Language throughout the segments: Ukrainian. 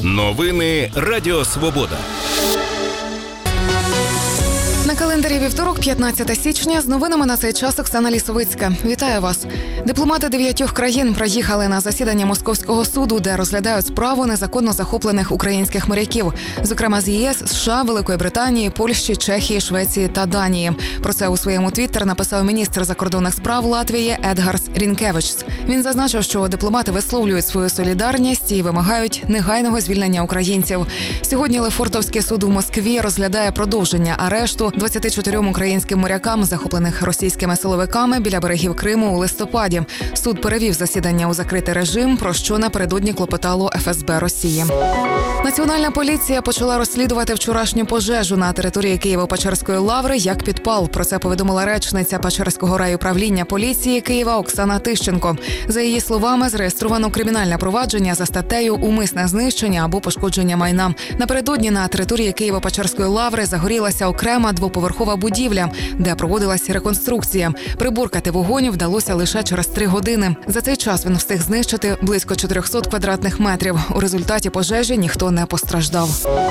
Новини Радіо Свобода. На календарі вівторок, 15 січня. З новинами на цей час Оксана Лісовицька. Вітаю вас. Дипломати 9 країн приїхали на засідання Московського суду, де розглядають справу незаконно захоплених українських моряків. Зокрема, з ЄС, США, Великої Британії, Польщі, Чехії, Швеції та Данії. Про це у своєму твіттер написав міністр закордонних справ Латвії Едгарс Рінкевичс. Він зазначив, що дипломати висловлюють свою солідарність і вимагають негайного звільнення українців. Сьогодні Лефортовський суд у Москві розглядає продовження арешту 24 українським морякам, захоплених російськими силовиками біля берегів Криму у листопаді. Суд перевів засідання у закритий режим, про що напередодні клопотало ФСБ Росії. Національна поліція почала розслідувати вчорашню пожежу на території Києво-Печерської лаври як підпал. Про це повідомила речниця Печерського райуправління поліції Києва Оксана Тищенко. За її словами, зареєстровано кримінальне провадження за статтею «Умисне знищення або пошкодження майна». Напередодні на території Києво-Печерської лаври загорілася окрема двоповерхова будівля, де проводилася реконструкція. Приборкати вогонь вдалося лише через 3 години. За цей час він встиг знищити близько 400 квадратних метрів. У результаті пожежі ніхто не постраждав.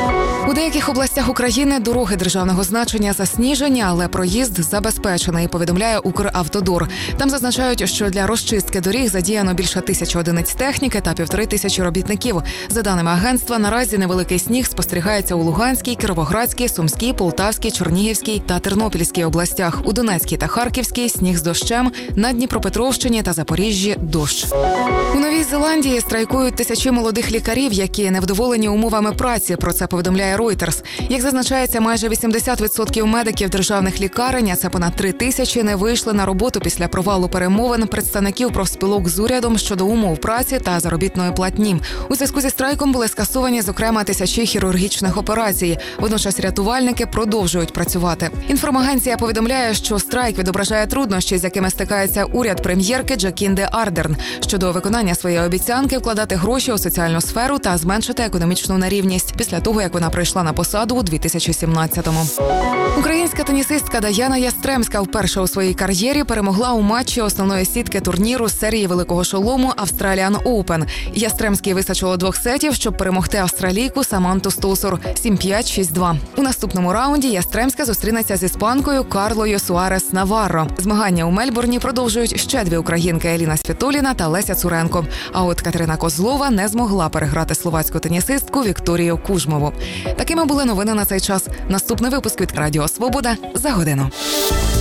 У деяких областях України дороги державного значення засніжені, але проїзд забезпечений, повідомляє Укравтодор. Там зазначають, що для розчистки доріг задіяно більше 1000 одиниць техніки та 1500 робітників. За даними агентства, наразі невеликий сніг спостерігається у Луганській, Кіровоградській, Сумській, Полтавській, Чернігівській та Тернопільській областях. У Донецькій та Харківській сніг з дощем, на Дніпропетровщині та Запоріжжі – дощ. У Новій Зеландії страйкують тисячі молодих лікарів, які невдоволені умовами праці. Про це повідомляє Reuters. Як зазначається, майже 80% медиків державних лікарень, а це понад 3000, не вийшли на роботу після провалу перемовин представників профспілок з урядом щодо умов праці та заробітної платні. У зв'язку зі страйком були скасовані, зокрема, тисячі хірургічних операцій. Водночас рятувальники продовжують працювати. Інформагенція повідомляє, що страйк відображає труднощі, з якими стикається уряд прем'єрки Джакінди Ардерн щодо виконання своєї обіцянки вкладати гроші у соціальну сферу та зменшити економічну нерівність після того, як вона прийшла на посаду у 2017-му. Українська тенісистка Даяна Ястремська вперше у своїй кар'єрі перемогла у матчі основної сітки турніру з серії Великого Шолому Australian Open. Ястремській вистачило 2 сетів, щоб перемогти австралійку Саманту Стосур 7-5, 6-2. У наступному раунді Ястремська зустрінеться з іспанкою Карлою Суарес Наварро. Змагання у Мельбурні продовжують ще 2 українки – Еліна Світоліна та Леся Цуренко. А от Катерина Козлова не змогла переграти словацьку тенісистку Вікторію Кужмову. Такими були новини на цей час. Наступний випуск від Радіо Свобода за годину.